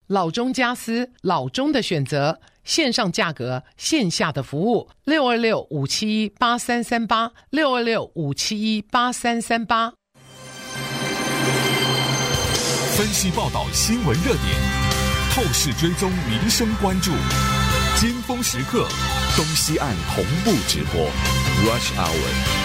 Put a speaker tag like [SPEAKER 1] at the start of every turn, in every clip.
[SPEAKER 1] 老中家私，老中的选择，线上价格，线下的服务，626-571-8338，626-571-8338。
[SPEAKER 2] 分析报道新闻热点，透视追踪民生关注，尖峰时刻，东西岸同步直播 Rush Hour。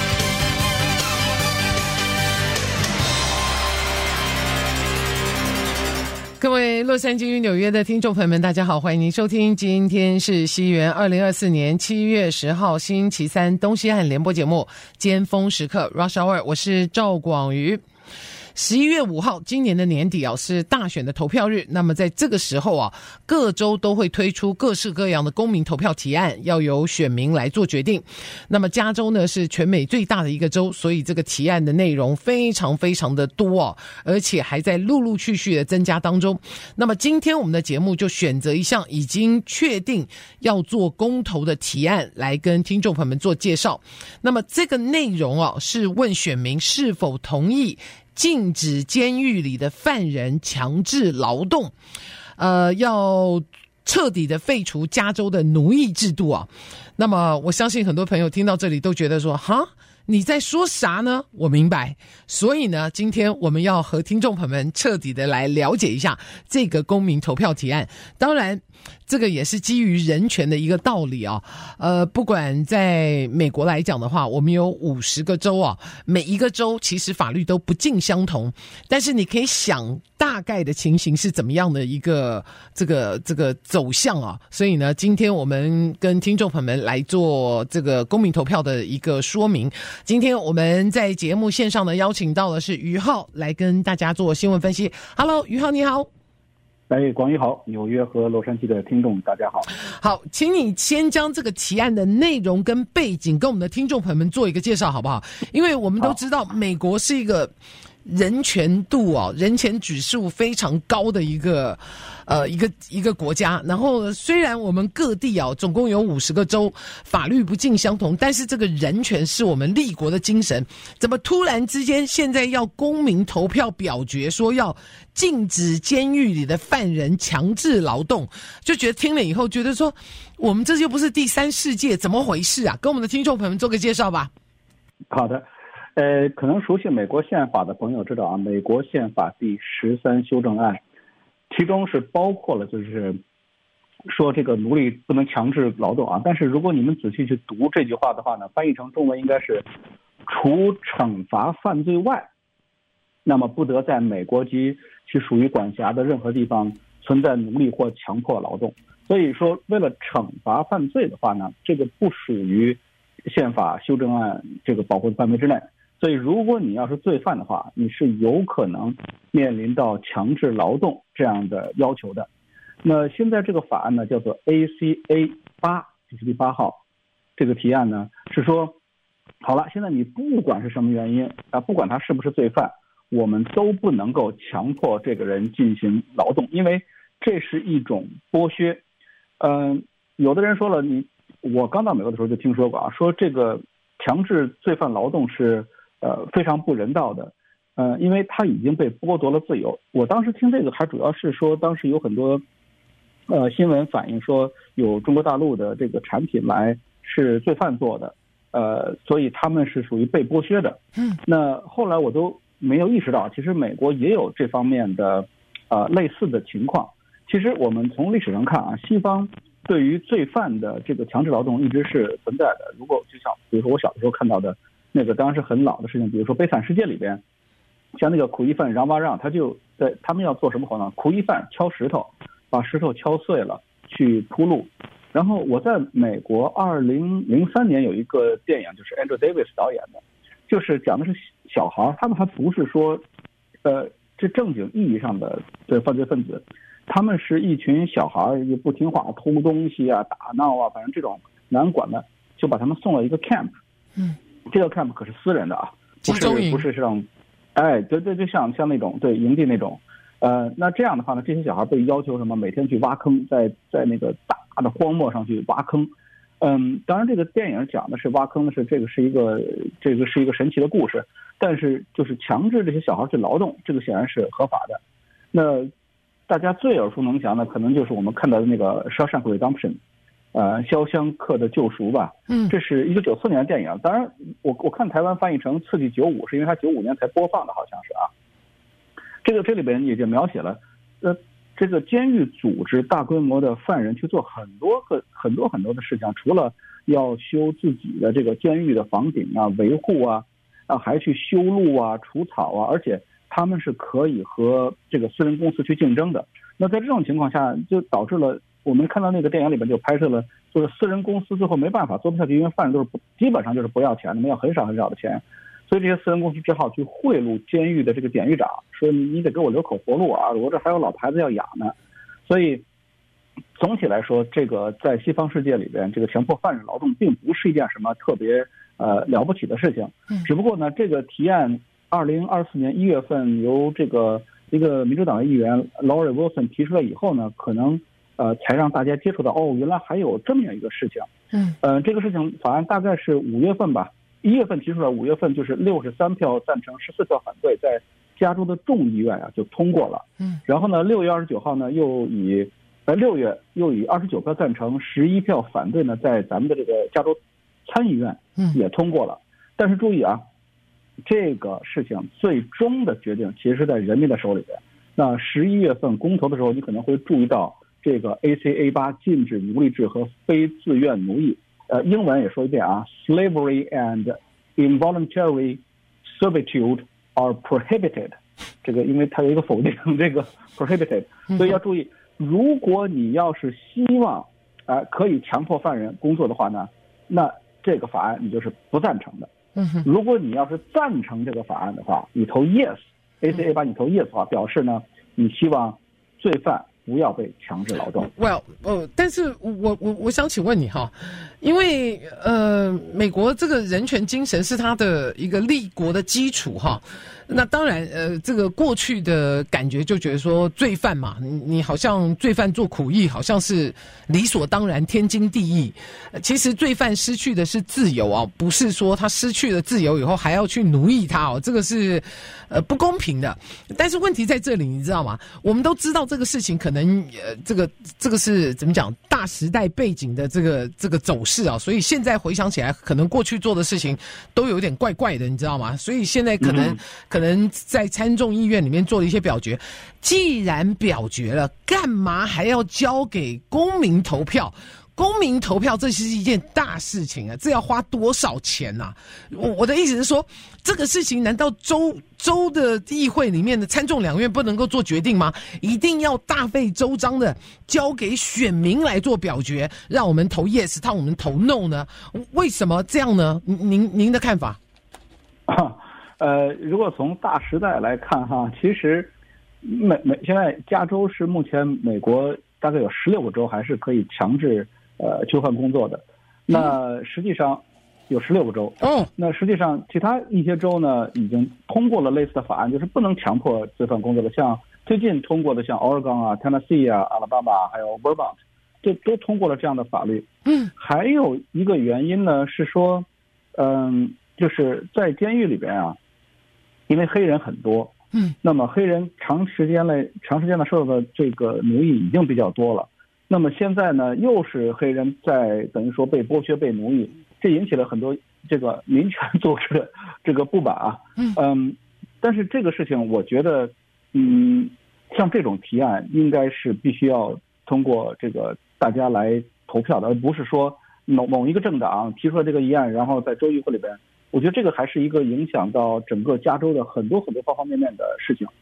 [SPEAKER 1] 各位洛杉矶与纽约的听众朋友们，大家好，欢迎您收听，今天是西元2024年7月10号星期三，东西岸联播节目尖峰时刻 Rush Hour， 我是赵广瑜。11月5号，今年的年底是大选的投票日。那么在这个时候各州都会推出各式各样的公民投票提案，要由选民来做决定。那么加州呢是全美最大的一个州，所以这个提案的内容非常非常的多而且还在陆陆续续的增加当中。那么今天我们的节目就选择一项已经确定要做公投的提案来跟听众朋友们做介绍。那么这个内容是问选民是否同意禁止监狱里的犯人强制劳动，要彻底的废除加州的奴役制度那么我相信很多朋友听到这里都觉得说，哈，你在说啥呢？我明白。所以呢，今天我们要和听众朋友们彻底的来了解一下这个公民投票提案。当然这个也是基于人权的一个道理不管在美国来讲的话，我们有50个州每一个州其实法律都不尽相同，但是你可以想大概的情形是怎么样的一个这个走向所以呢，今天我们跟听众朋友们来做这个公民投票的一个说明。今天我们在节目线上呢邀请到的是于浩来跟大家做新闻分析。 Hello， 于浩你好。
[SPEAKER 3] 广宇好，纽约和洛杉矶的听众大家好。
[SPEAKER 1] 好，请你先将这个提案的内容跟背景跟我们的听众朋友们做一个介绍好不好？因为我们都知道美国是一个人权度人权指数非常高的一个国家。然后虽然我们各地总共有50个州法律不尽相同，但是这个人权是我们立国的精神。怎么突然之间现在要公民投票表决说要禁止监狱里的犯人强制劳动，就觉得听了以后觉得说我们这就不是第三世界，怎么回事跟我们的听众朋友们做个介绍吧。
[SPEAKER 3] 好的，可能熟悉美国宪法的朋友知道美国宪法第13修正案，其中是包括了就是说这个奴隶不能强制劳动但是如果你们仔细去读这句话的话呢，翻译成中文应该是除惩罚犯罪外，那么不得在美国及其属于管辖的任何地方存在奴隶或强迫劳动。所以说为了惩罚犯罪的话呢，这个不属于宪法修正案这个保护的范围之内。所以如果你要是罪犯的话，你是有可能面临到强制劳动这样的要求的。那现在这个法案呢叫做 ACA 8，就是第8号这个提案呢，是说好了，现在你不管是什么原因不管他是不是罪犯，我们都不能够强迫这个人进行劳动，因为这是一种剥削。有的人说了，我刚到美国的时候就听说过说这个强制罪犯劳动是非常不人道的，因为他已经被剥夺了自由。我当时听这个还主要是说，当时有很多新闻反映说有中国大陆的这个产品来是罪犯做的，所以他们是属于被剥削的。那后来我都没有意识到，其实美国也有这方面的类似的情况。其实我们从历史上看西方对于罪犯的这个强制劳动一直是存在的。如果就像比如说我小的时候看到的那个当然是很老的事情，比如说《悲惨世界》里边，像那个苦役犯让巴让，他们要做什么活呢？苦役犯敲石头，把石头敲碎了去铺路。然后我在美国2003年有一个电影，就是 Andrew Davis 导演的，就是讲的是小孩，他们还不是说这正经意义上的犯罪分子，他们是一群小孩也不听话，偷东西打闹反正这种难管的，就把他们送到一个 camp。这个 camp 可是私人的不是让对，就像那种对营地那种。那这样的话呢，这些小孩被要求什么？每天去挖坑，在那个大的荒漠上去挖坑。当然这个电影讲的是挖坑的是这个是一个神奇的故事，但是就是强制这些小孩去劳动，这个显然是合法的。那大家最耳熟能详的，可能就是我们看到的那个《Shawshank Redemption》，肖湘克的救赎吧。这是1994年的电影。当然，我看台湾翻译成《刺激95》，是因为它95年才播放的，好像是啊。这里边也就描写了，这个监狱组织大规模的犯人去做很多的事情，除了要修自己的这个监狱的房顶啊、维护啊，还去修路啊、除草啊，而且他们是可以和这个私人公司去竞争的。那在这种情况下，就导致了我们看到那个电影里边就拍摄了，就是私人公司最后没办法做不下去，因为犯人都是基本上就是不要钱的，要很少的钱。所以这些私人公司只好去贿赂监狱的这个典狱长，说你得给我留口活路啊，我这还有老牌子要养呢。所以总体来说，这个在西方世界里边，这个强迫犯人劳动并不是一件什么特别了不起的事情。只不过呢，这个提案2024年1月份由这个一个民主党的议员 Lori Wilson 提出来以后呢，可能才让大家接触到原来还有这么样一个事情。这个事情法案大概是5月份吧。1月份提出来，5月份就是63票赞成，14票反对，在加州的众议院就通过了。然后呢，6月29号呢，6月又以29票赞成，11票反对呢，在咱们的这个加州参议院也通过了。但是注意啊，这个事情最终的决定其实是在人民的手里边。那11月份公投的时候，你可能会注意到这个 ACA8 禁止奴隶制和非自愿奴役。英文也说一遍啊 ，Slavery and involuntary servitude are prohibited。这个因为它有一个否定，这个 prohibited， 所以要注意，如果你要是希望可以强迫犯人工作的话呢，那这个法案你就是不赞成的。如果你要是赞成这个法案的话，你投 yes，ACA 把你投 yes 的话，表示呢你希望罪犯不要被强制劳动。
[SPEAKER 1] 但是我想请问你哈，因为美国这个人权精神是它的一个立国的基础哈。那当然这个过去的感觉就觉得说罪犯嘛，你好像罪犯做苦役好像是理所当然天经地义。其实罪犯失去的是自由啊，不是说他失去了自由以后还要去奴役他哦，这个是不公平的。但是问题在这里，你知道吗？我们都知道这个事情可能这个是怎么讲，大时代背景的这个走势啊，所以现在回想起来，可能过去做的事情都有点怪怪的，你知道吗？所以现在可能在参众议院里面做了一些表决，既然表决了，干嘛还要交给公民投票？公民投票这是一件大事情啊，这要花多少钱啊？我的意思是说，这个事情难道州的议会里面的参众两院不能够做决定吗？一定要大费周章的交给选民来做表决，让我们投 yes， 让我们投 no 呢？为什么这样呢？您的看法？
[SPEAKER 3] 如果从大时代来看哈，其实现在加州是目前美国大概有16个州还是可以强制囚犯工作的。那实际上有16个州。那实际上其他一些州呢已经通过了类似的法案，就是不能强迫罪犯工作的，像最近通过的像 Oregon 啊、Tennessee 啊、Alabama 还有 Vermont， 都通过了这样的法律。还有一个原因呢是说，就是在监狱里边啊，因为黑人很多，那么黑人长时间的受的这个奴役已经比较多了。那么现在呢，又是黑人在等于说被剥削、被奴役，这引起了很多这个民权组织的这个不满啊。但是这个事情，我觉得，像这种提案应该是必须要通过这个大家来投票的，而不是说某一个政党提出了这个议案，然后在州议会里边。我觉得这个还是一个影响到整个加州的很多方方面面的事情。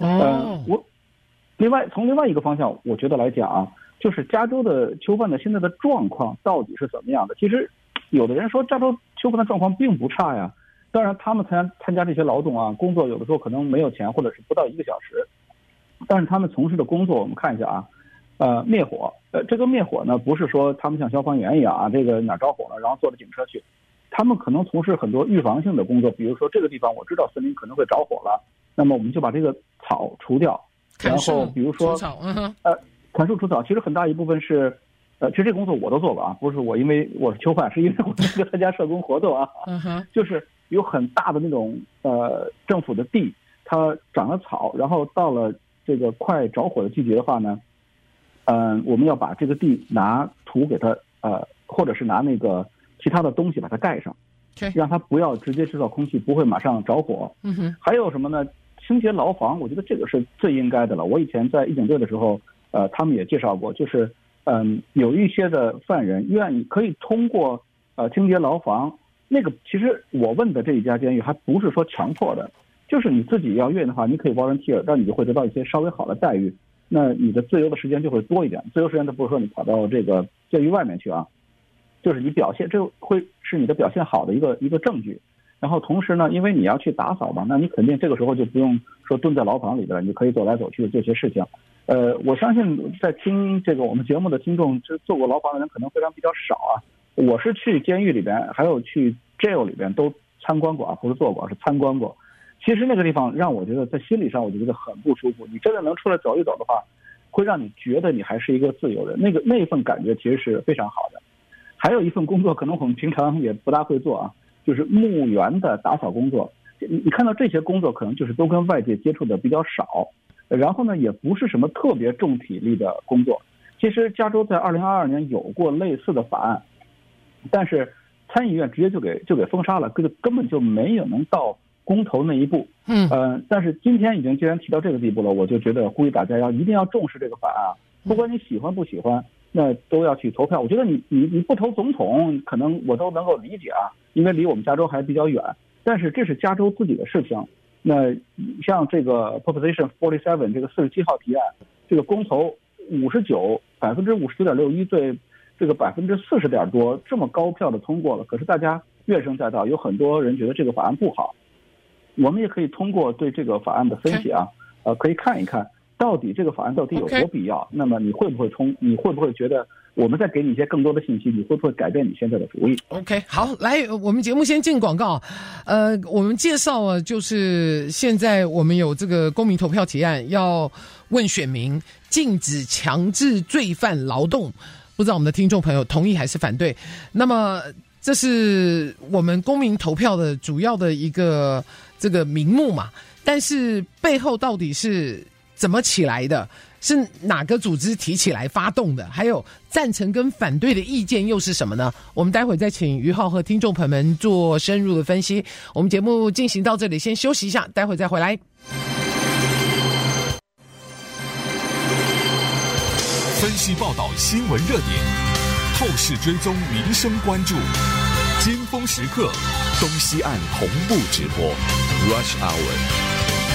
[SPEAKER 3] 从另外一个方向，我觉得来讲啊，就是加州的囚犯的现在的状况到底是怎么样的？其实，有的人说加州囚犯的状况并不差呀。当然，他们参加这些劳动啊，工作有的时候可能没有钱，或者是不到1个小时。但是他们从事的工作，我们看一下啊，灭火。这个灭火呢，不是说他们像消防员一样啊，这个哪着火了，然后坐着警车去。他们可能从事很多预防性的工作，比如说这个地方我知道森林可能会着火了，那么我们就把这个草除掉，然后比如说砍树除草，其实很大一部分是，其实这个工作我都做过啊，不是我因为我是囚犯，是因为我这个参加社工活动啊，就是有很大的那种政府的地，它长了草，然后到了这个快着火的季节的话呢，我们要把这个地拿土给它或者是拿那个其他的东西把它盖上，让它不要直接制造空气，不会马上着火。还有什么呢？清洁牢房，我觉得这个是最应该的了。我以前在义警队的时候，他们也介绍过，就是有一些的犯人可以通过清洁牢房，那个其实我问的这一家监狱还不是说强迫的，就是你自己要愿意的话，你可以 volunteer， 让你就会得到一些稍微好的待遇，那你的自由的时间就会多一点。自由时间都不是说你跑到这个监狱外面去啊，就是你表现，这会是你的表现好的一个证据。然后同时呢，因为你要去打扫嘛，那你肯定这个时候就不用说蹲在牢房里边了，你可以走来走去的这些事情。我相信在听这个我们节目的听众，做过牢房的人可能非常比较少啊。我是去监狱里边，还有去 jail 里边都参观过啊，不是做过，是参观过。其实那个地方让我觉得在心理上我就觉得很不舒服。你真的能出来走一走的话，会让你觉得你还是一个自由人，那一份感觉其实是非常好的。还有一份工作可能我们平常也不大会做啊，就是墓园的打扫工作。你看到这些工作可能就是都跟外界接触的比较少，然后呢也不是什么特别重体力的工作。其实加州在2022年有过类似的法案，但是参议院直接就给封杀了，根本就没有能到公投那一步。但是今天既然提到这个地步了，我就觉得呼吁大家一定要重视这个法案，不管你喜欢不喜欢，那都要去投票。我觉得你不投总统，可能我都能够理解啊，因为离我们加州还比较远。但是这是加州自己的事情。那像这个 Proposition 47这个47号提案，这个公投59.61%对这个40%点多，这么高票的通过了。可是大家怨声载道，有很多人觉得这个法案不好。我们也可以通过对这个法案的分析啊，可以看一看到底这个法案到底有多必要。那么你会不会觉得我们再给你一些更多的信息，你会不会改变你现在的主意
[SPEAKER 1] ？OK， 好，来，我们节目先进广告。我们介绍啊，就是现在我们有这个公民投票提案，要问选民禁止强制罪犯劳动，不知道我们的听众朋友同意还是反对？那么这是我们公民投票的主要的一个这个名目嘛，但是背后到底是怎么起来的？是哪个组织提起来发动的？还有赞成跟反对的意见又是什么呢？我们待会再请于浩和听众朋友们做深入的分析。我们节目进行到这里，先休息一下，待会再回来。
[SPEAKER 2] 分析报道新闻热点，透视追踪民生关注，尖峰时刻，东西岸同步直播 Rush Hour。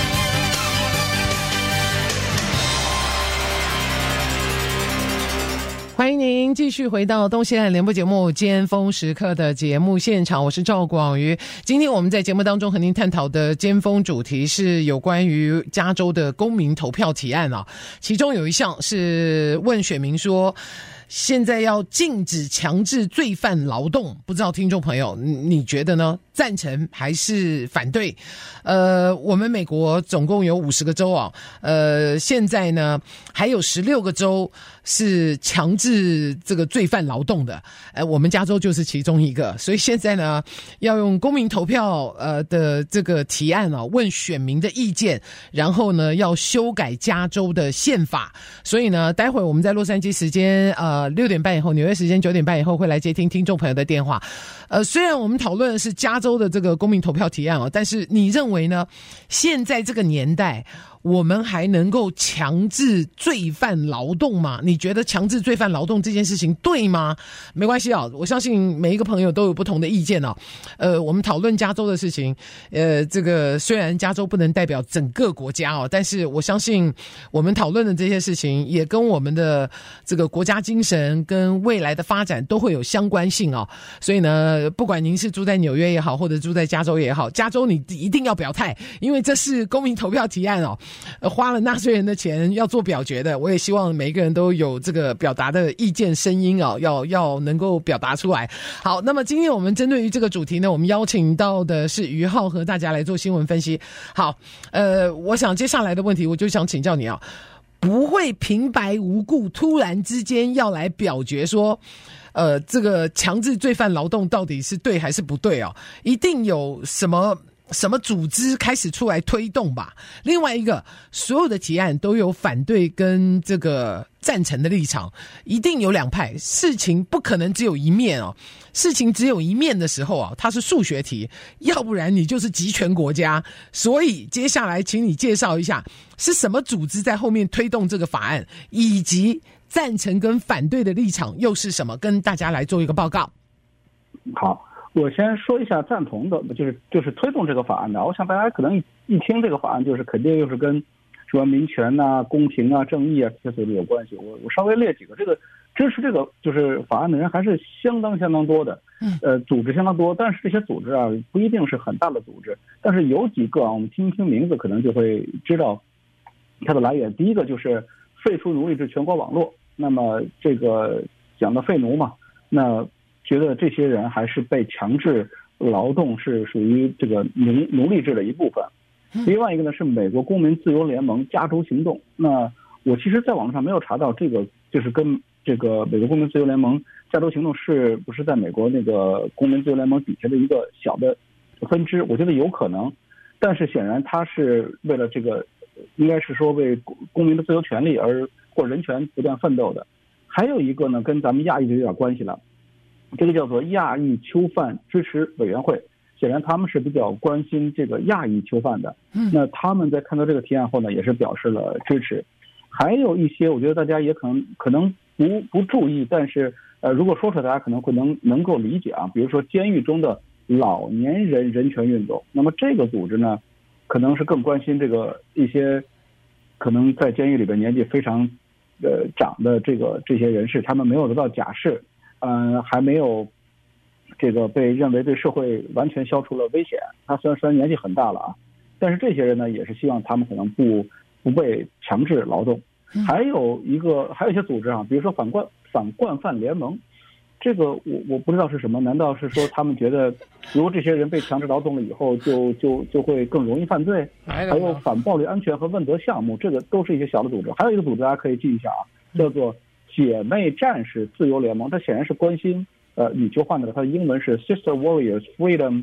[SPEAKER 1] 欢迎您继续回到东西岸联播节目尖峰时刻的节目现场，我是赵广瑜。今天我们在节目当中和您探讨的尖峰主题是有关于加州的公民投票提案啊，其中有一项是问选民说现在要禁止强制罪犯劳动，不知道听众朋友你觉得呢？赞成还是反对？我们美国总共有50个州啊，现在呢还有16个州是强制这个罪犯劳动的，我们加州就是其中一个，所以现在呢要用公民投票的这个提案啊，问选民的意见，然后呢要修改加州的宪法，所以呢待会我们在洛杉矶时间6点半以后，纽约时间9点半以后会来接听听众朋友的电话。虽然我们讨论的是加州的这个公民投票提案但是你认为呢？现在这个年代我们还能够强制罪犯劳动吗？你觉得强制罪犯劳动这件事情对吗？没关系啊，我相信每一个朋友都有不同的意见啊。我们讨论加州的事情，这个虽然加州不能代表整个国家但是我相信我们讨论的这些事情也跟我们的这个国家精神跟未来的发展都会有相关性啊。所以呢，不管您是住在纽约也好，或者住在加州也好，加州你一定要表态，因为这是公民投票提案花了纳税人的钱要做表决的，我也希望每一个人都有这个表达的意见声音要能够表达出来。好，那么今天我们针对于这个主题呢，我们邀请到的是于浩和大家来做新闻分析。好，我想接下来的问题我就想请教你不会平白无故突然之间要来表决说这个强制罪犯劳动到底是对还是不对一定有什么什么组织开始出来推动吧。另外一个，所有的提案都有反对跟这个赞成的立场，一定有两派，事情不可能只有一面哦。事情只有一面的时候啊，它是数学题，要不然你就是集权国家。所以接下来请你介绍一下是什么组织在后面推动这个法案，以及赞成跟反对的立场又是什么，跟大家来做一个报告。
[SPEAKER 3] 好，我先说一下赞同的，就是推动这个法案的。我想大家可能一听这个法案，就是肯定又是跟什么民权啊、公平啊、正义啊这些组织有关系。我稍微列几个，这个支持这个就是法案的人还是相当多的，组织相当多，但是这些组织啊不一定是很大的组织，但是有几个啊，我们听一听名字可能就会知道它的来源。第一个就是废除奴隶制全国网络，那么这个讲的废奴嘛，那觉得这些人还是被强制劳动，是属于这个奴隶制的一部分。另外一个呢是美国公民自由联盟加州行动，那我其实在网上没有查到这个就是跟这个美国公民自由联盟加州行动是不是在美国那个公民自由联盟底下的一个小的分支，我觉得有可能，但是显然他是为了这个应该是说为公民的自由权利或人权不断奋斗的。还有一个呢跟咱们亚裔就有点关系了，这个叫做亚裔囚犯支持委员会，显然他们是比较关心这个亚裔囚犯的。那他们在看到这个提案后呢，也是表示了支持。还有一些我觉得大家也可能不注意，但是如果说出来大家可能会能够理解啊，比如说监狱中的老年人人权运动，那么这个组织呢可能是更关心这个一些可能在监狱里边年纪非常长的这些人士，他们没有得到假释，还没有这个被认为对社会完全消除了危险。他虽然年纪很大了啊，但是这些人呢也是希望他们可能不被强制劳动。还有一些组织啊，比如说反惯犯联盟，这个我不知道是什么，难道是说他们觉得如果这些人被强制劳动了以后就会更容易犯罪？还有反暴力安全和问责项目，这个都是一些小的组织。还有一个组织大家可以记一下啊，叫做姐妹战士自由联盟，它显然是关心女囚犯的，它的英文是 Sister Warriors Freedom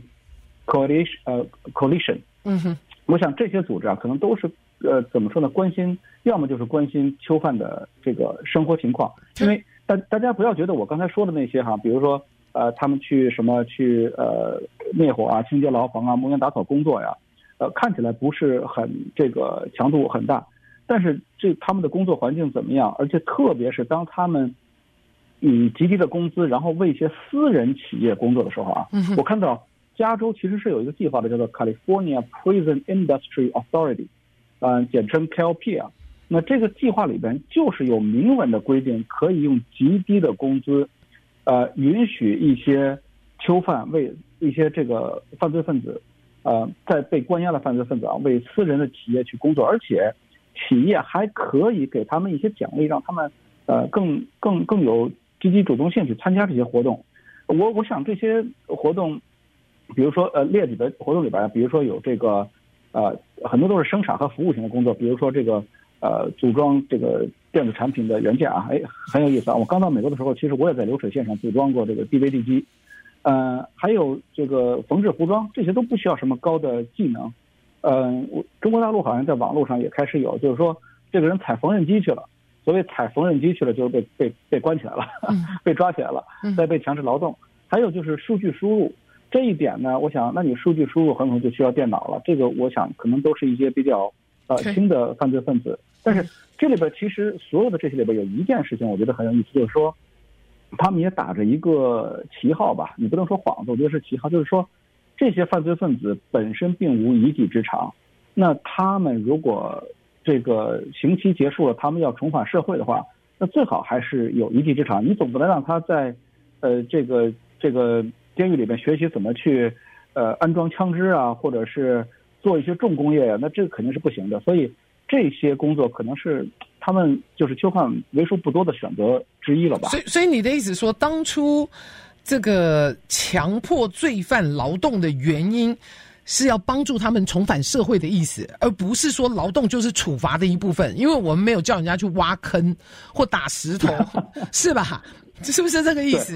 [SPEAKER 3] Coalition。我想这些组织啊可能都是怎么说呢，要么就是关心囚犯的这个生活情况。因为大家不要觉得我刚才说的那些哈，比如说他们去灭火啊、清洁牢房啊、模园打扫工作呀，看起来不是很这个强度很大，但是他们的工作环境怎么样？而且特别是当他们以极低的工资，然后为一些私人企业工作的时候啊，我看到加州其实是有一个计划的，叫做 California Prison Industry Authority，简称 KLP 啊。那这个计划里边就是有明文的规定，可以用极低的工资，允许一些囚犯为一些这个犯罪分子，在被关押的犯罪分子啊，为私人的企业去工作，而且企业还可以给他们一些奖励，让他们更有积极主动性去参加这些活动。我想这些活动，比如说列举的活动里边，比如说有这个很多都是生产和服务型的工作，比如说这个组装这个电子产品的元件啊，很有意思啊。我刚到美国的时候，其实我也在流水线上组装过这个 DVD 机，还有这个缝制服装，这些都不需要什么高的技能。中国大陆好像在网络上也开始有，就是说这个人踩缝纫机去了，所谓踩缝纫机去了，就是被关起来了，被抓起来了，再被强制劳动。还有就是数据输入。这一点呢，我想，那你数据输入很可能就需要电脑了。这个我想可能都是一些比较轻的犯罪分子。但是这里边其实所有的这些里边有一件事情，我觉得很有意思，就是说他们也打着一个旗号吧，你不能说幌子，我觉得是旗号，就是说这些犯罪分子本身并无一技之长。那他们如果这个刑期结束了，他们要重返社会的话，那最好还是有一技之长。你总不能让他在这个监狱里边学习怎么去安装枪支啊，或者是做一些重工业啊，那这个肯定是不行的。所以这些工作可能是他们就是囚犯为数不多的选择之一了吧。
[SPEAKER 1] 所以你的意思说，当初这个强迫罪犯劳动的原因是要帮助他们重返社会的意思，而不是说劳动就是处罚的一部分，因为我们没有叫人家去挖坑或打石头是吧？是不是这个意思？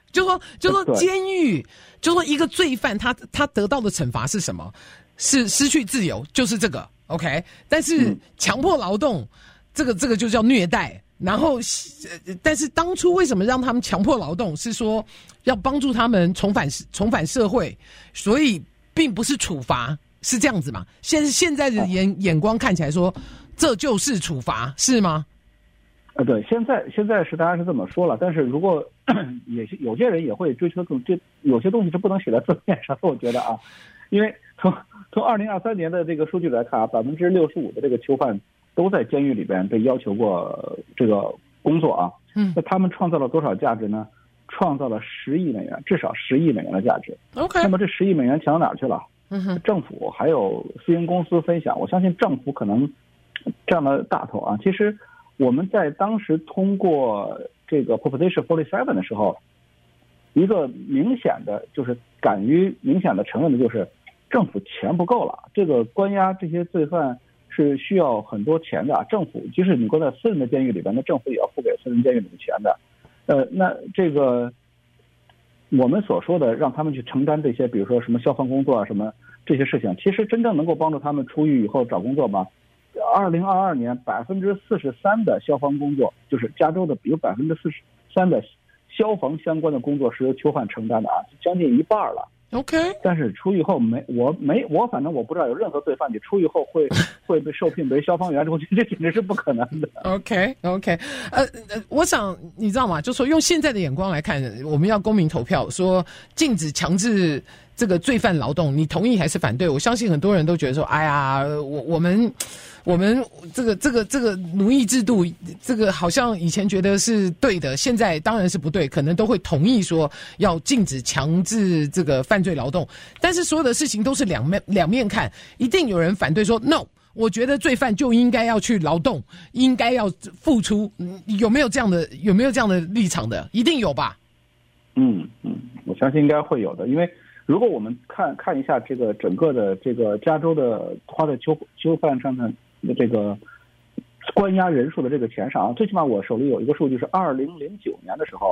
[SPEAKER 1] 就说监狱，就说一个罪犯他得到的惩罚是什么？是失去自由，就是这个 OK。但是强迫劳动，这个就叫虐待。然后，但是当初为什么让他们强迫劳动？是说要帮助他们重返社会，所以并不是处罚，是这样子嘛？现在的眼光看起来说，这就是处罚，是吗？
[SPEAKER 3] 对，现在是大家是这么说了，但是如果也有些人也会追求有些东西是不能写在字面上，我觉得啊，因为从2023年的这个数据来看啊，65%的这个囚犯都在监狱里边被要求过这个工作啊，那他们创造了多少价值呢？创造了10亿美元，至少10亿美元的价值。
[SPEAKER 1] OK，
[SPEAKER 3] 那么这10亿美元抢到哪儿去了？政府还有私营公司分享，我相信政府可能占了大头啊。其实我们在当时通过这个 Proposition 47的时候，一个明显的就是敢于明显的承认的就是政府钱不够了，这个关押这些罪犯是需要很多钱的，政府即使你关在私人的监狱里边，那政府也要付给私人监狱里的钱的。那这个我们所说的让他们去承担这些，比如说什么消防工作啊，什么这些事情，其实真正能够帮助他们出狱以后找工作吗？2022年43%的消防工作，就是加州的有43%的消防相关的工作是由囚犯承担的啊，将近一半了。
[SPEAKER 1] OK，
[SPEAKER 3] 但是出狱后我反正我不知道有任何罪犯你出狱后会被受聘为消防员，我觉得这简直是不可能的。
[SPEAKER 1] OK， 我想你知道吗？就说用现在的眼光来看，我们要公民投票，说禁止强制这个罪犯劳动，你同意还是反对？我相信很多人都觉得说，哎呀，我们这个奴役制度，这个好像以前觉得是对的，现在当然是不对，可能都会同意说要禁止强制这个犯罪劳动。但是所有的事情都是两面看，一定有人反对说 no， 我觉得罪犯就应该要去劳动，应该要付出。有没有这样的立场的？一定有吧？
[SPEAKER 3] 我相信应该会有的，因为如果我们看一下这个整个的这个加州的花在囚犯上的这个关押人数的这个钱上啊，最起码我手里有一个数据是2009年的时候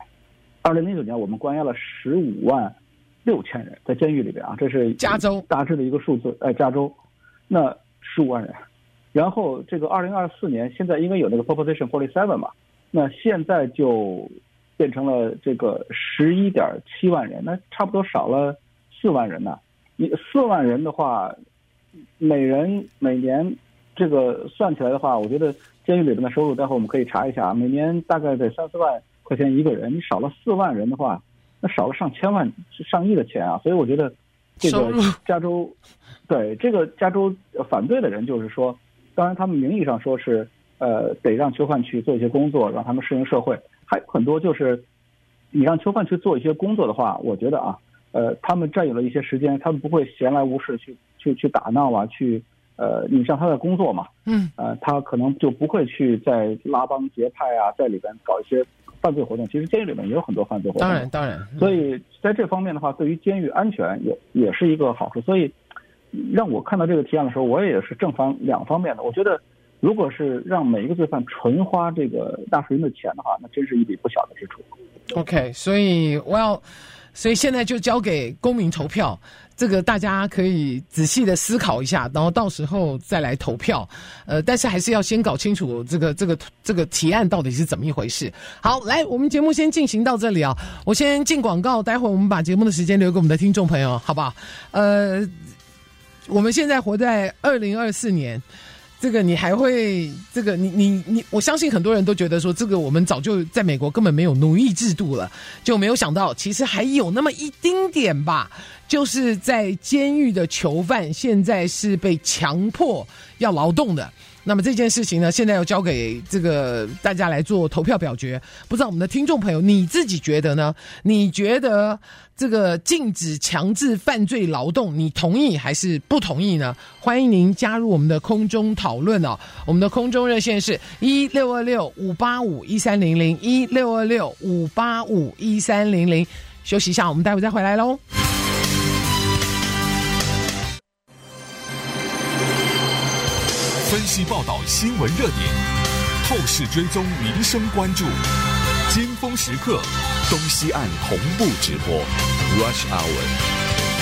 [SPEAKER 3] ，2009年我们关押了15.6万人在监狱里边啊，这是
[SPEAKER 1] 加州
[SPEAKER 3] 大致的一个数字，加州那15万人，然后这个2024年现在因为有那个 Proposition 47嘛，那现在就变成了这个11.7万人，那差不多少了4万人呢。你4万人的话，每年这个算起来的话，我觉得监狱里边的收入，待会我们可以查一下，每年大概在3-4万块钱一个人。你少了4万人的话，那少了上千万、上亿的钱啊！所以我觉得这个加州，对这个加州反对的人就是说，当然他们名义上说是得让囚犯去做一些工作，让他们适应社会。还有很多就是你让囚犯去做一些工作的话，我觉得啊，他们占有了一些时间，他们不会闲来无事去打闹啊，你像他在工作嘛，他可能就不会去在拉帮结派啊，在里边搞一些犯罪活动。其实监狱里面也有很多犯罪活动，
[SPEAKER 1] 当然，
[SPEAKER 3] 所以在这方面的话，对于监狱安全也是一个好处。所以让我看到这个提案的时候，我也是正反两方面的。我觉得如果是让每一个罪犯纯花这个纳税人的钱的话，那真是一笔不小的支出。
[SPEAKER 1] OK， 所以现在就交给公民投票，这个大家可以仔细的思考一下，然后到时候再来投票。但是还是要先搞清楚这个提案到底是怎么一回事。好，来，我们节目先进行到这里啊，我先进广告，待会儿我们把节目的时间留给我们的听众朋友，好不好？我们现在活在2024年。这个你还会这个你我相信很多人都觉得说这个我们早就在美国根本没有奴役制度了，就没有想到其实还有那么一丁点吧，就是在监狱的囚犯现在是被强迫要劳动的。那么这件事情呢，现在要交给这个大家来做投票表决。不知道我们的听众朋友你自己觉得呢？你觉得这个禁止强制犯罪劳动，你同意还是不同意呢？欢迎您加入我们的空中讨论哦。我们的空中热线是1626-585-1300 1626-585-1300。休息一下，我们待会再回来咯。
[SPEAKER 2] 分析报道新闻热点，透视追踪民生关注，尖峰时刻东西岸同步直播 Rush Hour。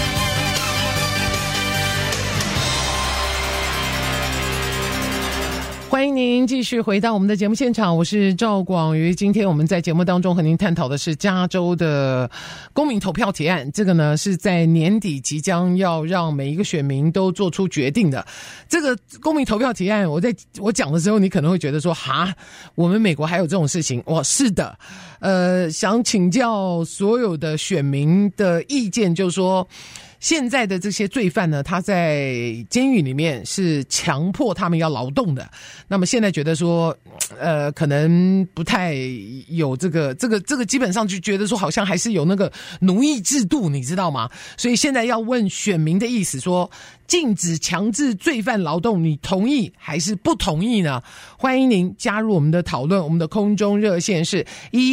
[SPEAKER 1] 欢迎您继续回到我们的节目现场，我是赵广瑜。今天我们在节目当中和您探讨的是加州的公民投票提案，这个呢是在年底即将要让每一个选民都做出决定的。这个公民投票提案，我讲的时候，你可能会觉得说，哈，我们美国还有这种事情？哇，是的。想请教所有的选民的意见，就是说，现在的这些罪犯呢，他在监狱里面是强迫他们要劳动的。那么现在觉得说，可能不太有这个基本上就觉得说，好像还是有那个奴役制度，你知道吗？所以现在要问选民的意思说，禁止强制罪犯劳动，你同意还是不同意呢？欢迎您加入我们的讨论，我们的空中热线是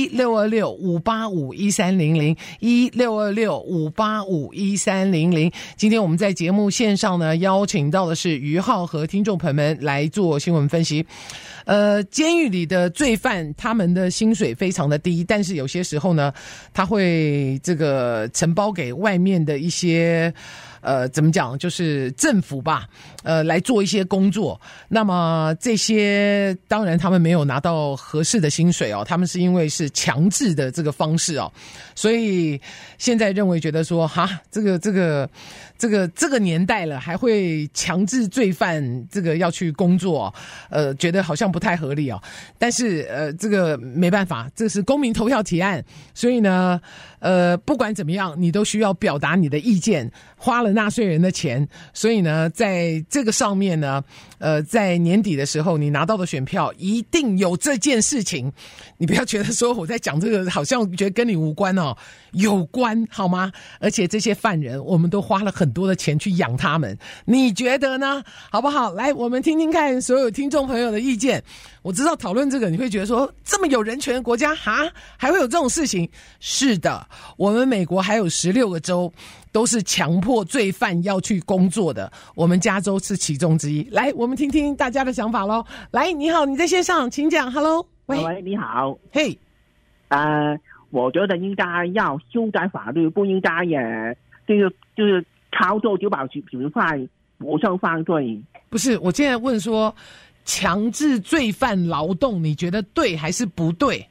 [SPEAKER 1] 1626-585-1300，1626-585-1300。今天我们在节目线上呢，邀请到的是于浩和听众朋友们来做新闻分析。监狱里的罪犯，他们的薪水非常的低，但是有些时候呢，他会这个承包给外面的一些怎么讲，就是政府吧，来做一些工作。那么这些当然他们没有拿到合适的薪水哦，他们是因为是强制的这个方式哦，所以现在认为觉得说，哈，这个年代了，还会强制罪犯这个要去工作，觉得好像不太合理哦。但是这个没办法，这是公民投票提案，所以呢，不管怎么样，你都需要表达你的意见，花了纳税人的钱，所以呢，在这个上面呢，在年底的时候，你拿到的选票一定有这件事情。你不要觉得说我在讲这个，好像觉得跟你无关哦，有关好吗？而且这些犯人，我们都花了很多的钱去养他们，你觉得呢？好不好？来，我们听听看所有听众朋友的意见。我知道讨论这个，你会觉得说，这么有人权的国家，哈，还会有这种事情？是的，我们美国还有16个州都是强迫罪犯要去工作的，我们加州是其中之一。来，我们听听大家的想法咯。来，你好，你在线上，请讲。Hello，
[SPEAKER 4] 喂，你好。
[SPEAKER 1] 嘿，
[SPEAKER 4] 我觉得应该要修改法律，不应该就是操作就保持犯不受犯罪。不
[SPEAKER 1] 是，我现在问说，强制罪犯劳动，你觉得对还是不对？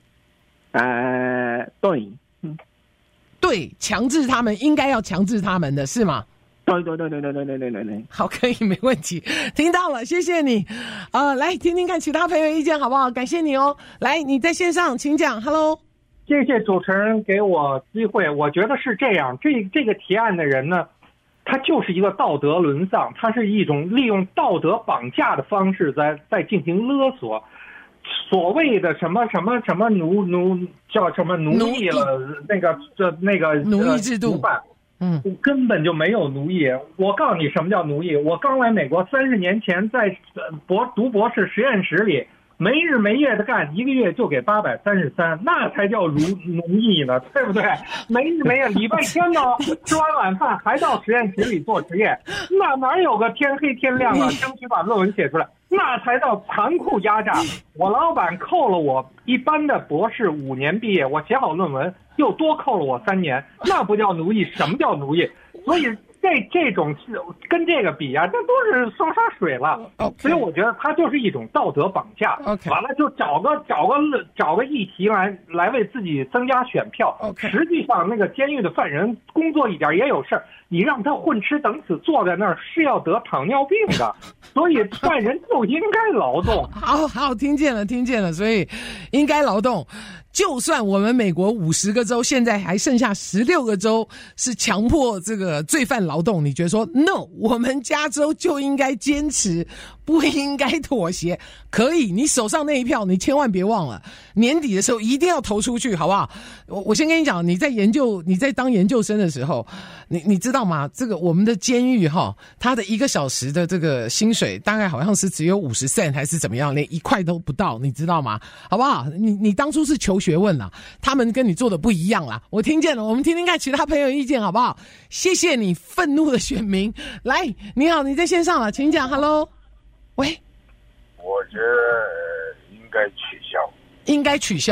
[SPEAKER 4] 对。
[SPEAKER 1] 对，强制他们应该要强制他们的是吗？
[SPEAKER 4] 对。
[SPEAKER 1] 好，可以，没问题，听到了，谢谢你。来听听看其他朋友意见好不好？感谢你哦。来，你在线上，请讲。Hello，
[SPEAKER 5] 谢谢主持人给我机会。我觉得是这样，这个提案的人呢，他就是一个道德沦丧，他是一种利用道德绑架的方式在进行勒索。所谓的什么叫什么奴役了，那个
[SPEAKER 1] 奴役制度，
[SPEAKER 5] 根本就没有奴役。我告诉你什么叫奴役。我刚来美国30年前，在读博士实验室里没日没夜的干，1个月就给833，那才叫奴役呢，对不对？没日没夜，礼拜天呢吃完晚饭还到实验室里做实验，那哪有个天黑天亮啊，争取把论文写出来，那才叫残酷压榨。我老板扣了我一般的博士5年毕业，我写好论文又多扣了我3年，那不叫奴役，什么叫奴役？所以这种跟这个比啊，这都是烧沙水了。所以我觉得它就是一种道德绑架。完了就找个议题来为自己增加选票。实际上那个监狱的犯人工作一点也有事儿，你让他混吃等死坐在那儿是要得糖尿病的。所以犯人就应该劳动。
[SPEAKER 1] 好，听见了，所以应该劳动。就算我们美国50个州，现在还剩下16个州是强迫这个罪犯劳动，你觉得说 no， 我们加州就应该坚持，不应该妥协。可以，你手上那一票，你千万别忘了，年底的时候一定要投出去，好不好？我先跟你讲，你在当研究生的时候，你知道吗？这个我们的监狱哈，它的1个小时的这个薪水大概好像是只有50 cent 还是怎么样，连1块都不到，你知道吗？好不好？你当初是求学问啦，他们跟你做的不一样啦。我听见了，我们听听看其他朋友意见好不好？谢谢你愤怒的选民。来，你好，你在线上了，请讲。 Hello， 喂，
[SPEAKER 6] 我觉得应该取消，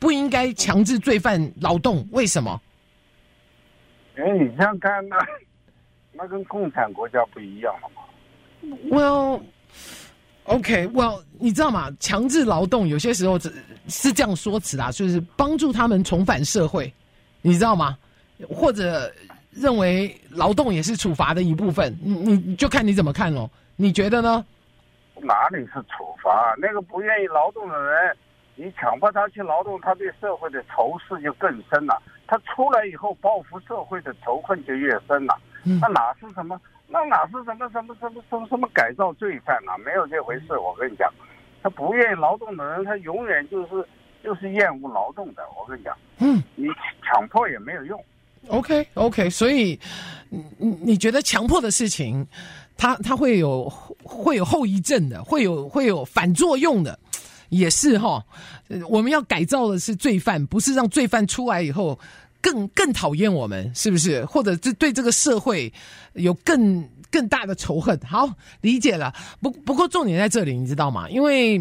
[SPEAKER 1] 不应该强制罪犯劳动，为什么？
[SPEAKER 6] 因为你这样看，那跟共产国家不一样了嘛。
[SPEAKER 1] Well, 你知道吗？强制劳动有些时候是这样说辞啦，就是帮助他们重返社会，你知道吗？或者认为劳动也是处罚的一部分，你就看你怎么看咯。你觉得呢？
[SPEAKER 6] 哪里是处罚？那个不愿意劳动的人，你强迫他去劳动，他对社会的仇视就更深了。他出来以后报复社会的仇恨就越深了。那哪是什么什么改造罪犯啊？没有这回事。我跟你讲，他不愿意劳动的人，他永远就是厌恶劳动的。我跟你讲，你强迫也没有用。
[SPEAKER 1] OK， 所以你觉得强迫的事情，它会有后遗症的，会有反作用的，也是齁。我们要改造的是罪犯，不是让罪犯出来以后更讨厌我们，是不是？或者对这个社会有更大的仇恨。好，理解了。不过重点在这里，你知道吗？因为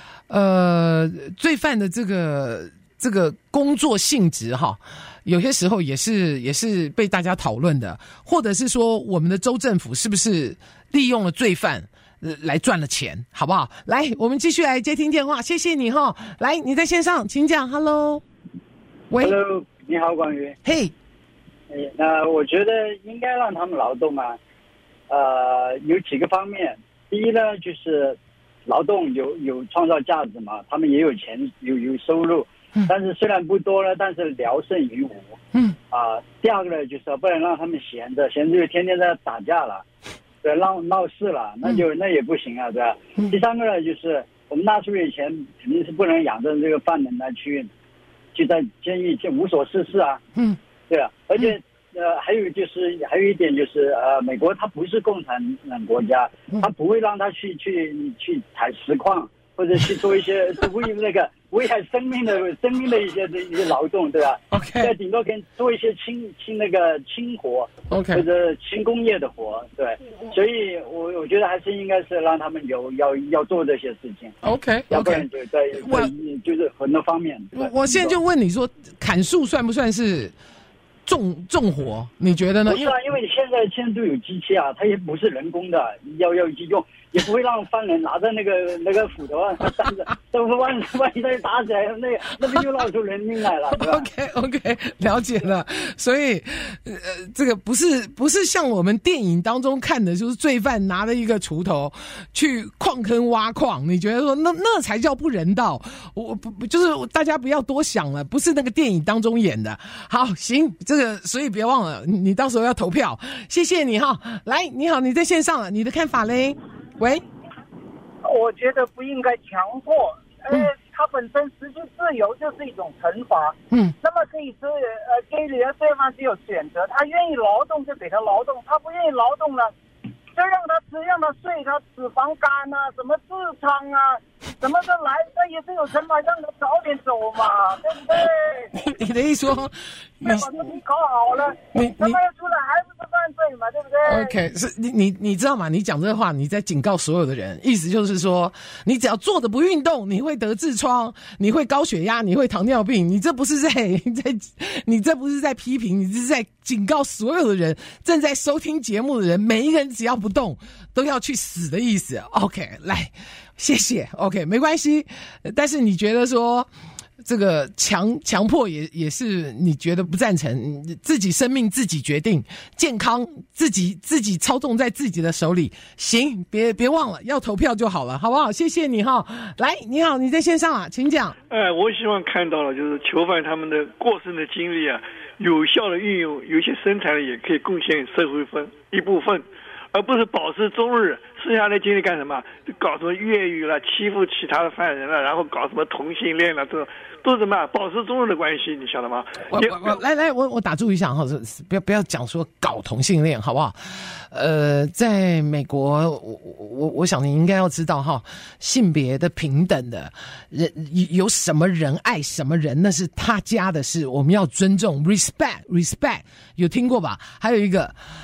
[SPEAKER 1] 罪犯的这个工作性质哈，有些时候也是被大家讨论的，或者是说我们的州政府是不是利用了罪犯来赚了钱，好不好？来，我们继续来接听电话，谢谢你哈。来，你在线上，请讲。Hello， 喂
[SPEAKER 7] ，Hello， 你好，广宇。
[SPEAKER 1] 嘿，
[SPEAKER 7] 我觉得应该让他们劳动啊，有几个方面。第一呢，就是劳动有创造价值嘛，他们也有钱有收入，但是虽然不多了，但是聊胜于无。第二个呢，就是不能让他们闲着就天天在打架了，对，闹事了，那也不行啊，对吧？第三个呢，就是我们纳税钱肯定是不能养着这个犯人来去在监狱就无所事事啊，对啊，而且还有一点就是美国它不是共产国家，它不会让他去采石矿或者去做一些危害生命的一些劳动，对吧
[SPEAKER 1] ？OK，
[SPEAKER 7] 顶多可以做一些轻活
[SPEAKER 1] ，OK，
[SPEAKER 7] 或者轻工业的活，对。所以我觉得还是应该是让他们要做这些事情
[SPEAKER 1] ，OK，
[SPEAKER 7] 要不然就是很多方面。
[SPEAKER 1] 我现在就问你说，砍树算不算是重活？你觉得呢？
[SPEAKER 7] 不是啊，因为现在都有机器啊，它也不是人工的，要去用，也不会让犯人拿着那个斧头啊，但是万一他打起来，那边就闹出人命来了，对吧
[SPEAKER 1] ？OK， 了解了。所以这个不是像我们电影当中看的，就是罪犯拿着一个锄头去矿坑挖矿。你觉得说那才叫不人道？我不就是大家不要多想了，不是那个电影当中演的。好，行，所以别忘了，你到时候要投票。谢谢你哈。来，你好，你在线上了，你的看法嘞？喂，
[SPEAKER 8] 我觉得不应该强迫，它本身失去自由就是一种惩罚。那么可以是给予了对方只有选择，他愿意劳动就给他劳动，他不愿意劳动呢，就让他吃让他睡，他脂肪肝啊，什么痔疮啊，什么的来，那也是有惩罚，让他早点走嘛，对不对？
[SPEAKER 1] 你的意思说，
[SPEAKER 8] 你考好了，那么要出来还不是犯罪嘛，对不对
[SPEAKER 1] ？OK， 是你知道吗？你讲这个话，你在警告所有的人，意思就是说，你只要坐着不运动，你会得痔疮，你会高血压，你会糖尿病，你这不是你这不是在批评，你这是在警告所有的人，正在收听节目的人，每一个人只要不动，都要去死的意思。OK， 来，谢谢。OK， 没关系，但是你觉得说，这个强迫也是你觉得不赞成，自己生命自己决定，健康自己操纵在自己的手里。行，别忘了要投票就好了，好不好？谢谢你哈。来，你好，你在线上啊，请讲。
[SPEAKER 9] 我希望看到了就是囚犯他们的过剩的精力啊，有效的运用，有些生产力也可以贡献社会一部分。而不是保持中日，剩下的精力干什么？搞什么越狱了，欺负其他的犯人了，然后搞什么同性恋了，这种都是什么？保持中日的关系，你晓得吗？
[SPEAKER 1] 我打住一下哈，不要讲说搞同性恋，好不好？在美国，我想你应该要知道哈，性别的平等的人有什么人爱什么人，那是他家的事，我们要尊重 respect， 有听过吧？还有一个。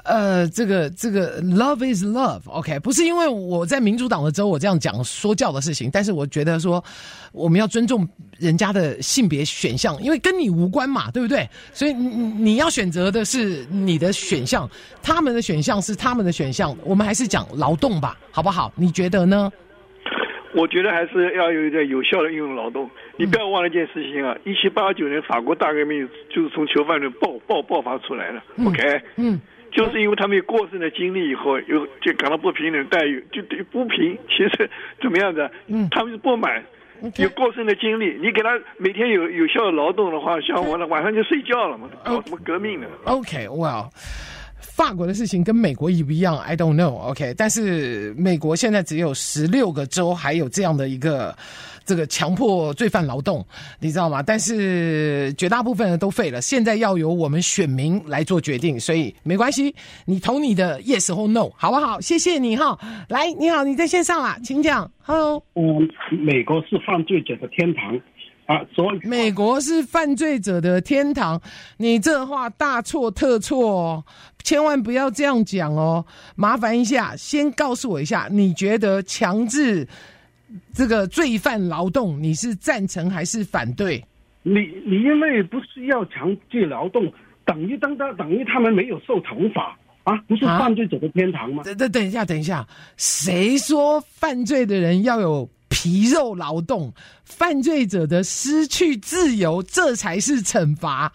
[SPEAKER 1] 这个 love is love， OK， 不是因为我在民主党的州我这样讲说教的事情，但是我觉得说我们要尊重人家的性别选项，因为跟你无关嘛，对不对？所以你要选择的是你的选项，他们的选项是他们的选项，我们还是讲劳动吧，好不好？你觉得呢？
[SPEAKER 9] 我觉得还是要有一个有效的运用劳动。你不要忘了一件事情啊，1789年法国大革命就是从囚犯论爆发出来的。OK， 就是因为他们有过剩的经历以后，就感到不平等待遇，就对不平，其实怎么样的，他们是不满。有过剩的经历，你给他每天有效的劳动的话，像我呢，晚上就睡觉了嘛，搞什么革命呢
[SPEAKER 1] ？OK， well。法国的事情跟美国一不一样 I don't know OK， 但是美国现在只有16个州还有这样的一个这个强迫罪犯劳动，你知道吗？但是绝大部分人都废了，现在要由我们选民来做决定，所以没关系，你投你的 yes 或 no 好不好？谢谢你哈。来，你好，你在线上啦，请讲。Hello。
[SPEAKER 10] 美国是犯罪者的天堂。所以
[SPEAKER 1] 美国是犯罪者的天堂，你这话大错特错哦，千万不要这样讲哦。麻烦一下，先告诉我一下，你觉得强制这个罪犯劳动，你是赞成还是反对？
[SPEAKER 10] 你因为不是要强制劳动，等于他们没有受惩罚啊，不是犯罪者的天堂吗？
[SPEAKER 1] 等一下，谁说犯罪的人要有皮肉劳动？犯罪者的失去自由，这才是惩罚。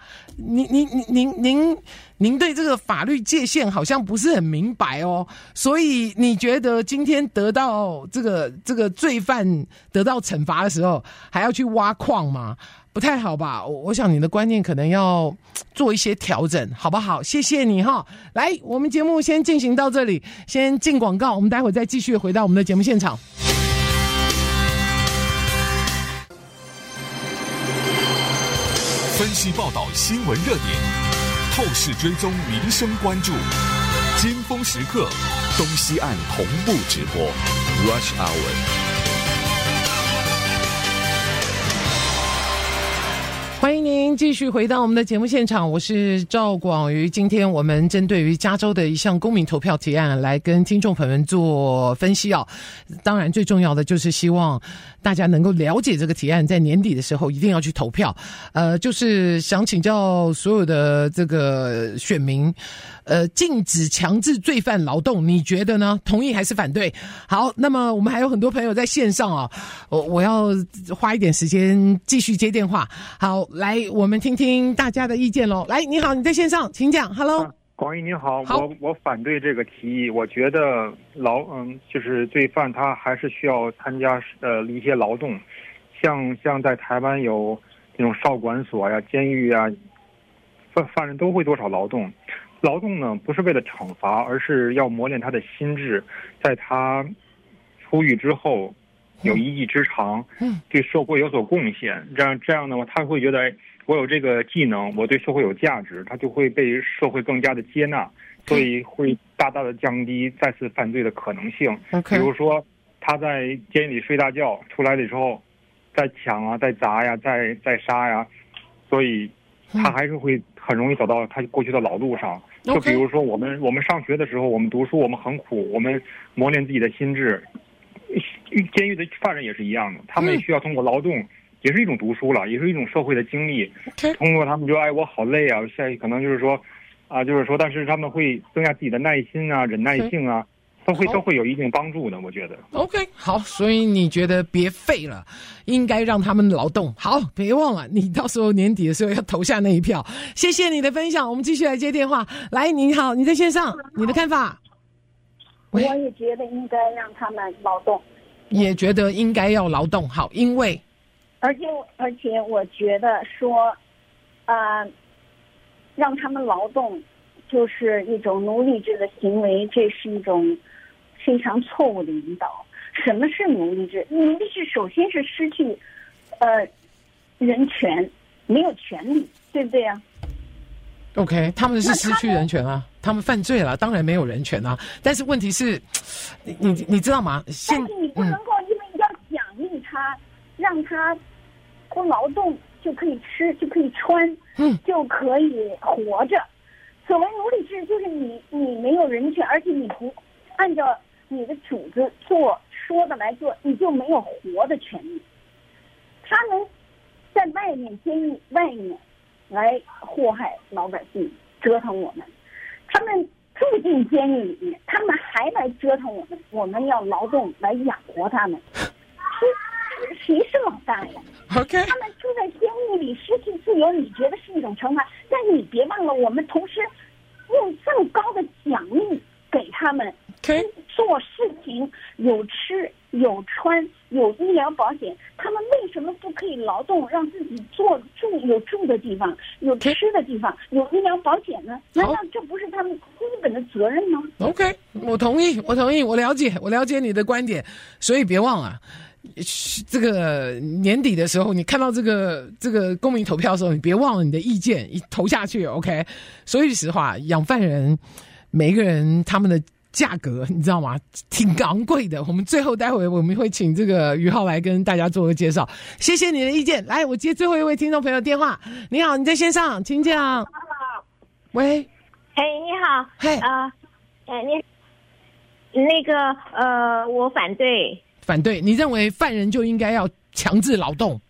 [SPEAKER 1] 您对这个法律界限好像不是很明白哦，所以你觉得今天得到这个罪犯得到惩罚的时候，还要去挖矿吗？不太好吧？我想你的观念可能要做一些调整，好不好？谢谢你哈。来，我们节目先进行到这里，先进广告，我们待会再继续回到我们的节目现场。
[SPEAKER 2] 分析报道新闻热点，透视追踪民生关注，尖峰时刻，东西岸同步直播 Rush Hour。
[SPEAKER 1] 欢迎您继续回到我们的节目现场，我是赵广瑜。今天我们针对于加州的一项公民投票提案来跟听众朋友们做分析哦。当然最重要的就是希望大家能够了解这个提案，在年底的时候一定要去投票。就是想请教所有的这个选民，禁止强制罪犯劳动，你觉得呢？同意还是反对？好，那么我们还有很多朋友在线上啊，我要花一点时间继续接电话。好，来，我们听听大家的意见咯。来，你好，你在线上，请讲。Hello，
[SPEAKER 11] 广义您好，我反对这个提议。我觉得就是罪犯他还是需要参加一些劳动，像在台湾有这种少管所呀、监狱啊，犯人都会多少劳动。劳动呢，不是为了惩罚，而是要磨练他的心智，在他出狱之后有一技之长，对社会有所贡献。这样的话，他会觉得我有这个技能，我对社会有价值，他就会被社会更加的接纳，所以会大大的降低再次犯罪的可能性。比如说他在监狱里睡大觉，出来的时候再抢啊、再砸呀、再杀呀，所以他还是会很容易走到他过去的老路上。就比如说我们上学的时候，我们读书，我们很苦，我们磨练自己的心智。监狱的犯人也是一样的，他们也需要通过劳动，也是一种读书了，也是一种社会的经历。通过他们就我好累啊，现在可能就是说但是他们会增加自己的耐心啊、忍耐性啊，都会有一定帮助的，我觉得。
[SPEAKER 1] OK， 好，所以你觉得别废了，应该让他们劳动。好，别忘了，你到时候年底的时候要投下那一票。谢谢你的分享，我们继续来接电话。来，你好，你在线上，你的看法？
[SPEAKER 12] 我也觉得应该让他们劳动，
[SPEAKER 1] 也觉得应该要劳动。好，因为
[SPEAKER 12] 而且我觉得说，让他们劳动就是一种奴隶制的行为，这是一种非常错误的引导。什么是奴隶制？奴隶制首先是失去人权，没有权利，对不对啊
[SPEAKER 1] ？OK， 他们是失去人权啊，他们犯罪了，当然没有人权啊。但是问题是，你知道吗？
[SPEAKER 12] 但是你不能够因为要奖励他，让他不劳动就可以吃，就可以穿，就可以活着。 所谓奴隶制就是你没有人权，而且你不按照你的主子说的来做，你就没有活的权利。他们在外面监狱外面来祸害老百姓，折腾我们，他们住进监狱里面，他们还来折腾我们，我们要劳动来养活他们。谁是老大呀
[SPEAKER 1] ？OK，
[SPEAKER 12] 他们住在监狱里失去自由，你觉得是一种惩罚？但是你别忘了，我们同时用更高的奖励给他们。
[SPEAKER 1] Okay.
[SPEAKER 12] 做事情有吃有穿有医疗保险，他们为什么不可以劳动，让自己有住的地方，有吃的地方，有医疗保险呢？难道这不是他们基本的责任吗
[SPEAKER 1] ？OK， 我同意，我了解你的观点，所以别忘了。这个年底的时候，你看到这个公民投票的时候，你别忘了你的意见，一投下去 ，OK。说句实话，养犯人，每一个人他们的价格你知道吗？挺昂贵的。我们待会我们会请这个于浩来跟大家做个介绍。谢谢你的意见。来，我接最后一位听众朋友电话。你好，你在线上，请讲。喂，
[SPEAKER 13] 你好，我反对。
[SPEAKER 1] 反对？你认为犯人就应该要强制劳动？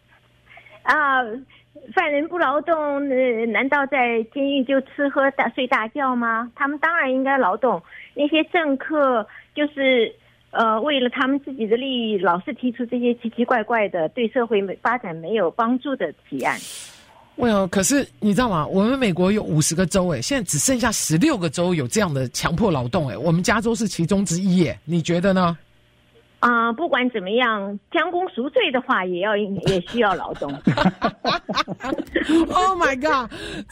[SPEAKER 13] 犯人不劳动，难道在监狱就吃喝睡大觉吗？他们当然应该劳动。那些政客就是为了他们自己的利益，老是提出这些奇奇怪怪的、对社会发展没有帮助的提案。
[SPEAKER 1] 可是你知道吗？我们美国有50个州，现在只剩下16个州有这样的强迫劳动，我们加州是其中之一，你觉得呢？
[SPEAKER 13] 不管怎么样，将功赎罪的话，也需要劳动。
[SPEAKER 1] Oh my god！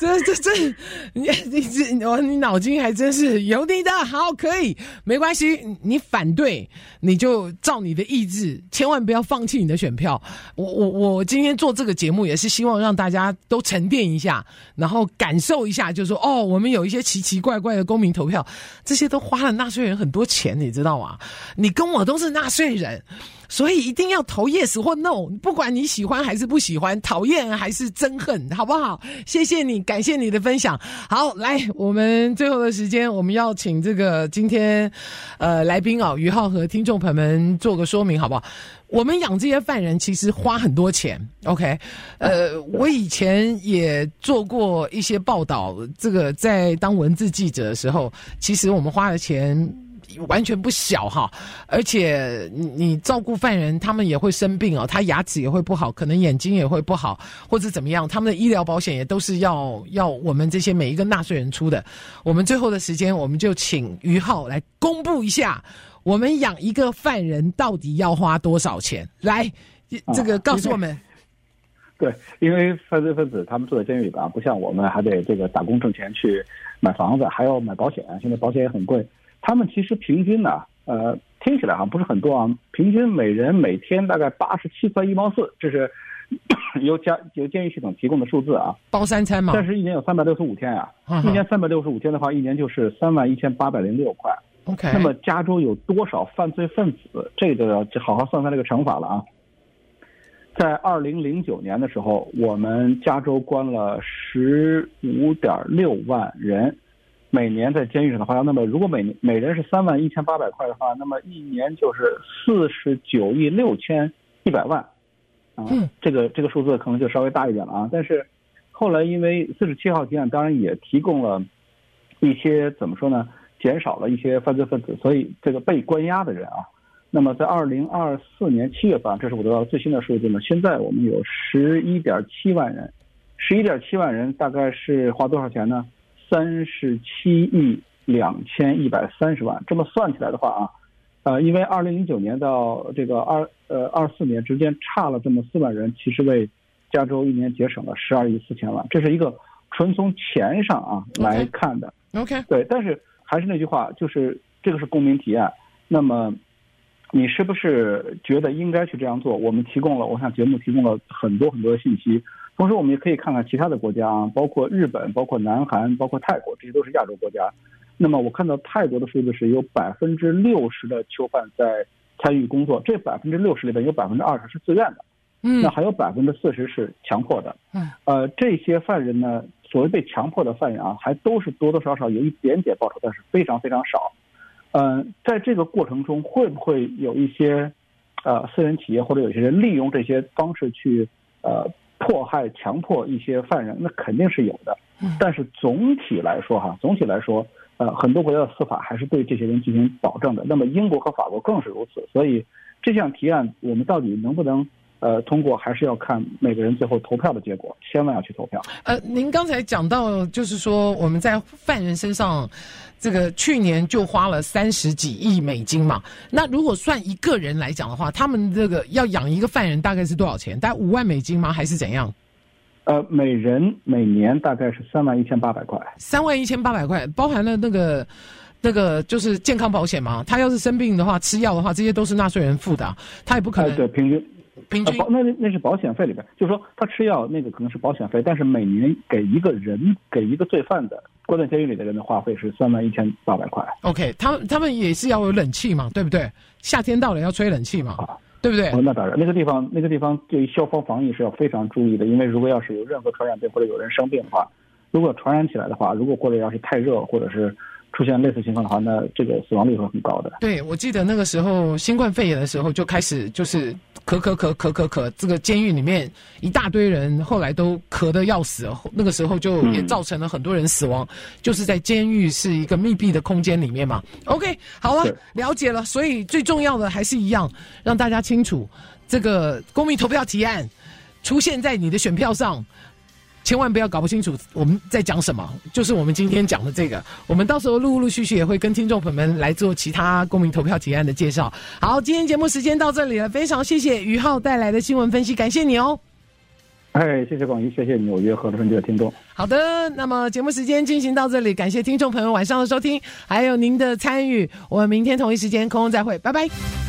[SPEAKER 1] 你脑筋还真是有你的。好，可以，没关系。你反对，你就照你的意志，千万不要放弃你的选票。我今天做这个节目也是希望让大家都沉淀一下，然后感受一下，就是说我们有一些奇奇怪怪的公民投票，这些都花了纳税人很多钱，你知道吗？你跟我都是纳税人，所以一定要投 yes 或 no， 不管你喜欢还是不喜欢，讨厌还是憎恨，好不好？谢谢你，感谢你的分享。好，来，我们最后的时间，我们要请这个今天来宾于浩和听众朋友们做个说明，好不好？我们养这些犯人其实花很多钱 ，OK？ 我以前也做过一些报道，这个在当文字记者的时候，其实我们花的钱完全不小哈，而且你照顾犯人，他们也会生病他牙齿也会不好，可能眼睛也会不好，或者怎么样，他们的医疗保险也都是要我们这些每一个纳税人出的。我们最后的时间，我们就请于浩来公布一下，我们养一个犯人到底要花多少钱？来，这个告诉我们。
[SPEAKER 3] 对，因为犯罪分子他们住在监狱里边，不像我们还得这个打工挣钱去买房子，还要买保险，现在保险也很贵。他们其实平均呢，听起来不是很多啊，平均每人每天大概87块1毛4，这是由监狱系统提供的数字啊。
[SPEAKER 1] 包3餐嘛。但
[SPEAKER 3] 是一年有365天啊，一年365天的话，一年就是31806块。
[SPEAKER 1] OK。
[SPEAKER 3] 那么加州有多少犯罪分子？这个要好好算算这个乘法了啊。在2009年的时候，我们加州关了15.6万人。每年在监狱上的话，那么如果每人是31800块的话，那么一年就是49亿6100万啊。这个数字可能就稍微大一点了啊。但是后来因为47号提案，当然也提供了一些怎么说呢，减少了一些犯罪分子，所以这个被关押的人啊，那么在2024年7月份，这是我得到最新的数字呢，现在我们有11.7万人，11.7万人大概是花多少钱呢？37亿2130万。这么算起来的话啊，因为2009年到这个24年之间差了这么4万人，其实为加州一年节省了12亿4000万。这是一个纯从钱上来看的。
[SPEAKER 1] OK。
[SPEAKER 3] 对，但是还是那句话，就是这个是公民提案。那么你是不是觉得应该去这样做？我们我想节目提供了很多很多的信息。同时我们也可以看看其他的国家包括日本，包括南韩，包括泰国，这些都是亚洲国家。那么我看到泰国的数字是有60%的囚犯在参与工作，这60%里边有20%是自愿的，那还有40%是强迫的。这些犯人呢， 所谓被强迫的犯人啊，还都是多多少少有一点点报酬，但是非常非常少。在这个过程中，会不会有一些私人企业或者有些人利用这些方式去迫害、强迫一些犯人？那肯定是有的。但是总体来说，很多国家的司法还是对这些人进行保证的。那么英国和法国更是如此。所以这项提案我们到底能不能通过，还是要看每个人最后投票的结果，千万要去投票。
[SPEAKER 1] 您刚才讲到，就是说我们在犯人身上，这个去年就花了30几亿美金嘛。那如果算一个人来讲的话，他们这个要养一个犯人大概是多少钱？大概5万美金吗？还是怎样？
[SPEAKER 3] 每人每年大概是31800块。
[SPEAKER 1] 31800块，包含了那个就是健康保险嘛。他要是生病的话，吃药的话，这些都是纳税人付的，他也不可能。
[SPEAKER 3] 对，平均。那是保险费里边，就是说他吃药那个可能是保险费，但是每年给一个罪犯的关在监狱里的人的花费是31800块。
[SPEAKER 1] OK， 他们也是要有冷气嘛，对不对？夏天到了要吹冷气嘛，对不对？
[SPEAKER 3] 那当然，那个地方对于消防防疫是要非常注意的，因为如果要是有任何传染病或者有人生病的话，如果传染起来的话，如果或者要是太热或者是出现类似情况的话，那这个死亡率会很高的。对，
[SPEAKER 1] 我记得那个时候新冠肺炎的时候就开始就是咳，这个监狱里面一大堆人后来都咳得要死，那个时候就也造成了很多人死亡，就是在监狱是一个密闭的空间里面嘛。OK， 好了，了解了。所以最重要的还是一样，让大家清楚这个公民投票提案出现在你的选票上。千万不要搞不清楚我们在讲什么，就是我们今天讲的这个，我们到时候陆续也会跟听众朋友们来做其他公民投票提案的介绍。好，今天节目时间到这里了，非常谢谢于浩带来的新闻分析，感谢你哦。
[SPEAKER 3] 谢谢广义，谢谢纽约和洛杉矶的听众。
[SPEAKER 1] 好的，那么节目时间进行到这里，感谢听众朋友晚上的收听，还有您的参与，我们明天同一时间空中再会，拜拜。